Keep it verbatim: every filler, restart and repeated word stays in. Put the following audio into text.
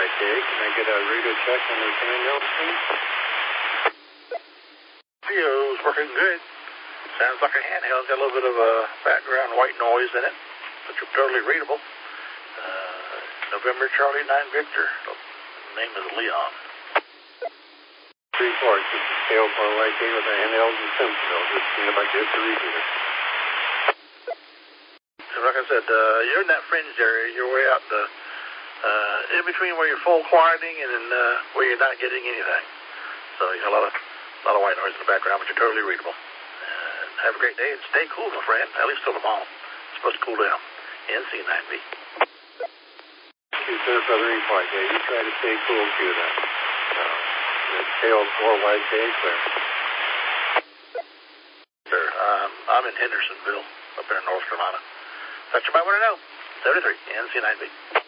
Y K. Can I get a radio check on the handheld, please? Theo's working good. Sounds like a handheld. Got a little bit of a background white noise in it, but you're totally readable. Uh, November Charlie nine Victor. The name is Leon. Three reports. This is K O four Y K with the handhelds in Simpsonville. Just seeing if I could get the repeater. So like I said, uh, you're in that fringe area. You're way out the, uh, in between where you're full quieting and then, uh, where you're not getting anything. So you got a lot of, a lot of white noise in the background, but you're totally readable. And have a great day and stay cool, my friend. At least till tomorrow. It's supposed to cool down. N C nine B. You, sir, for the report. Yeah, you try to stay cool too, then. Uh, it's K O four Y K, clear. Sir, um, I'm in Hendersonville, up there in North Carolina. Thought you might want to know. seventy-three, N C nine B.